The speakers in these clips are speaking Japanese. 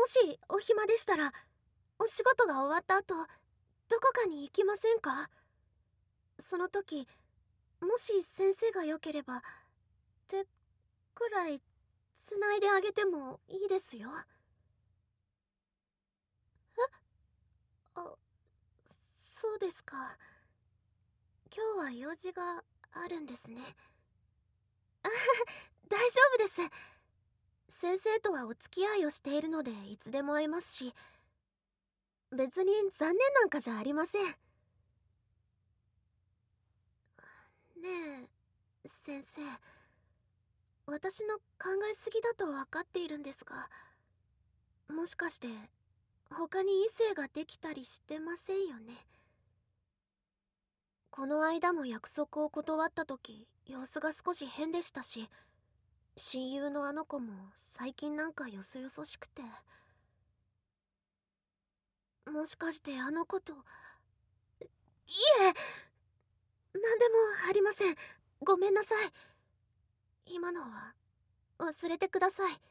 しお暇でしたら、お仕事が終わった後、どこかに行きませんか？その時、もし先生が良ければ、手くらいつないであげてもいいですよ。あ、そうですか。今日は用事があるんですね。大丈夫です。先生とはお付き合いをしているのでいつでも会えますし、別に残念なんかじゃありません。ねえ、先生。私の考えすぎだと分かっているんですが、もしかして他に異性ができたりしてませんよね？この間も約束を断った時、様子が少し変でしたし、親友のあの子も最近なんかよそよそしくて。もしかしてあの子と。いえ、何でもありません。ごめんなさい。今のは忘れてください。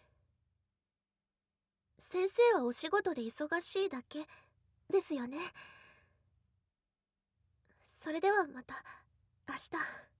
先生はお仕事で忙しいだけですよね。それではまた明日。